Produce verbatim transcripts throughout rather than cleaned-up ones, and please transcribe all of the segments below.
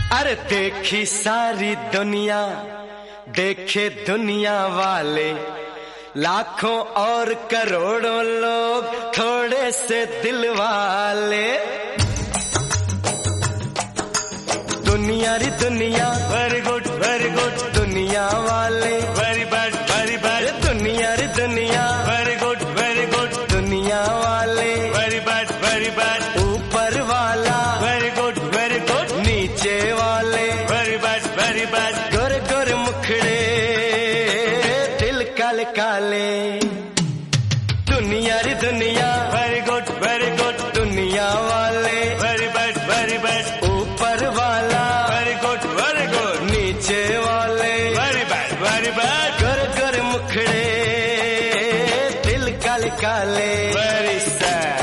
अरे देखी सारी दुनिया, देखे दुनिया वाले, लाखों और करोड़ों लोग, थोड़े से दिल वाले। दुनिया री दुनिया, वेरी गुड वेरी गुड, दुनिया वाले वेरी बैड वेरी बैड। दुनिया री दुनिया, वेरी गुड वेरी गुड, दुनिया वाले वेरी बैड वेरी बैड। ऊपर वाला वेरी गुड वेरी गुड, नीचे वाले वेरी बैड वेरी बैड। गोरे गोरे मुखड़े, दिल काले काले। दुनिया री दुनिया, वेरी गुड वेरी गुड, दुनिया वाले वेरी बैड वेरी बैड। ऊपर वाला वेरी गुड वेरी गुड, नीचे वाले वेरी बैड वेरी बैड। गोरे गोरे मुखड़े, दिल काले काले, वेरी सैड।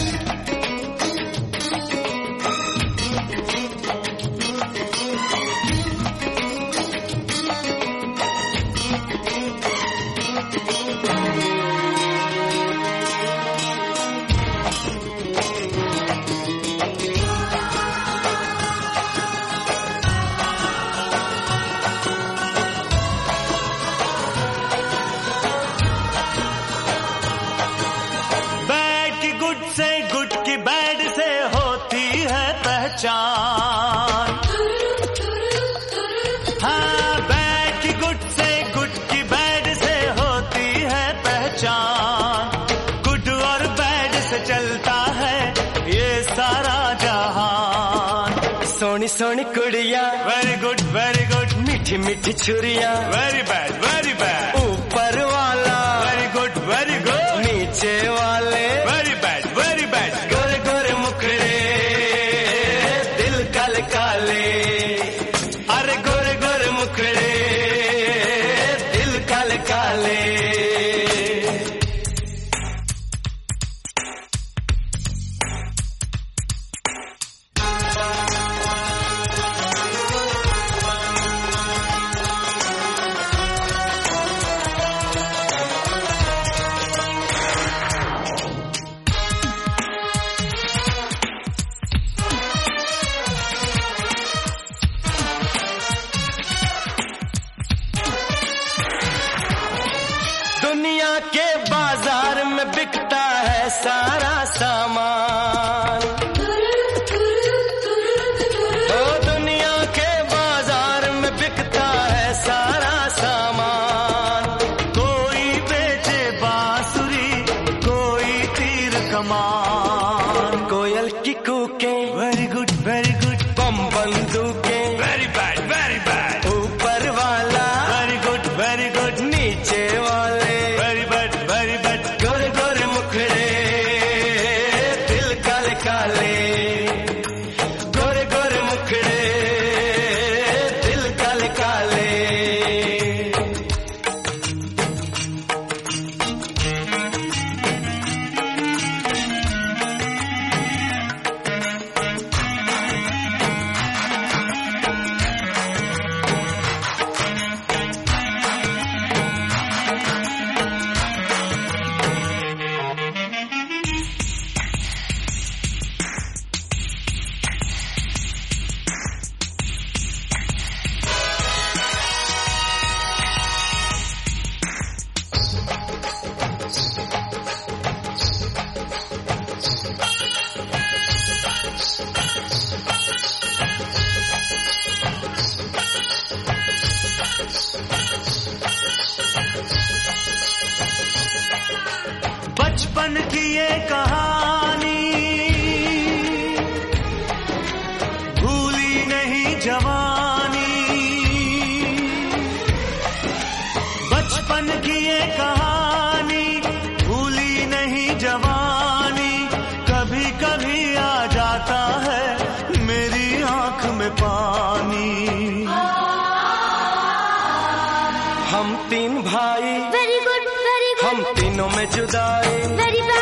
से गुड की बैड से होती है पहचान। हाँ, बैड की गुड से गुड की बैड से होती है पहचान। गुड और बैड से चलता है ये सारा जहान। सोनी सोनी कुड़िया, वेरी गुड वेरी गुड, मीठी मीठी छुरिया, वेरी बैड वेरी बैड। ऊपर वाला वेरी गुड वेरी गुड, नीचे वाले वेरी बैड वेरी बैड। गोरे गोरे मुखड़े, दिल काले काले। अरे गोरे गोरे मुखड़े, दिल काले काले। दुनिया के बाजार में बिकता है सारा सामान। ओ दुनिया के बाजार में बिकता है सारा सामान। कोई बेचे बांसुरी, कोई तीर कमान। कोयल की कूकें, very good very good, bomb बंदूकें, वेरी बैड वेरी बैड। ऊपर वाला वेरी गुड वेरी गुड, नीचे वाले वेरी बैड वेरी बैड। गोरे गोरे मुखड़े, दिल काले काले। गोरे गोरे मुखड़े, दिल काले काले। बचपन की ये कहानी भूली नहीं जवानी। बचपन की ये कहानी भूली नहीं जवानी। कभी कभी आ जाता है मेरी आंख में पानी। हम तीन भाई, वेरी गुड वेरी गुड, हम तीनों में जुदाई। वेरी